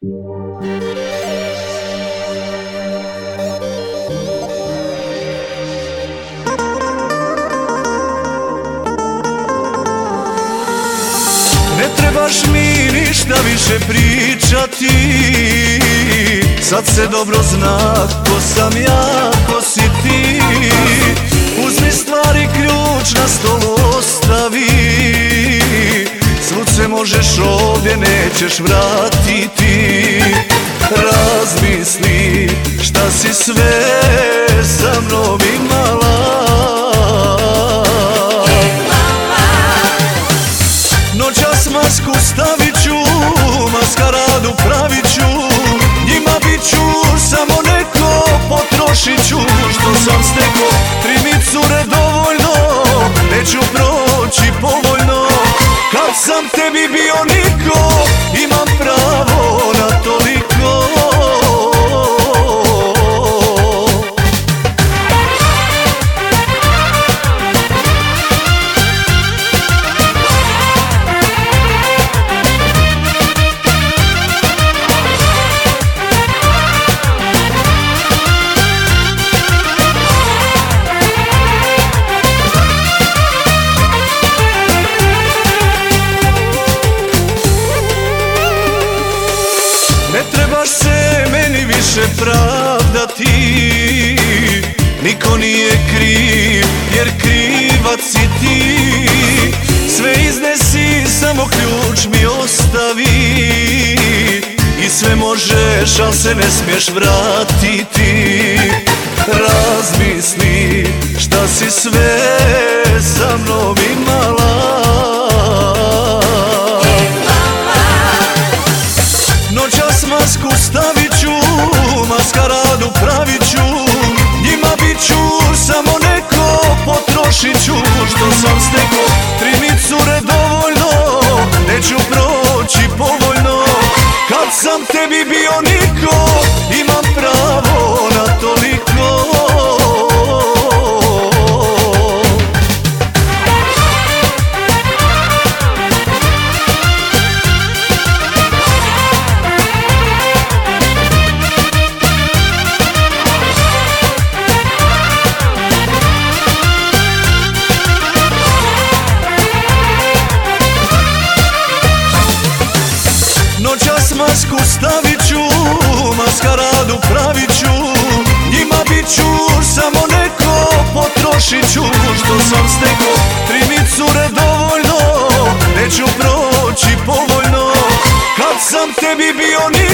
Ne trebaš mi ništa više pričati, sad se dobro zna ko sam ja, ko si ti. Uzmi stvari, ključ na stolu ostavi, svud se možeš, ovdje nećeš vratiti. Razmisli šta si sve sa mnom imala. Noćas masku stavit ću, maskaradu pravit ću, njima bit ću samo neko, potrošit ću što sam steko. 3 mi cure dovoljno, neću proći povoljno. Kad sam tebi bio niko, imam pravo na toliko. Ne trebaš se meni više pravdati, niko nije kriv jer krivac si ti. Sve iznesi, samo ključ mi ostavi, i sve možeš, al se ne smiješ vratiti. Razmisli šta si sve sa mnom imala. Noćas masku stavit ću, maskaradu pravit ću, njima bit ću samo neko, potrošit ću što sam steko. 3 mi cure dovoljno, neću proći povoljno. Kad sam tebi bio niko, imam pravo na toliko. Noćas masku stavit ću, maskaradu pravit ću, njima bit ću samo neko, potrošit ću što sam steko. 3 mi cure dovoljno, neću proći povoljno. Kad sam tebi bio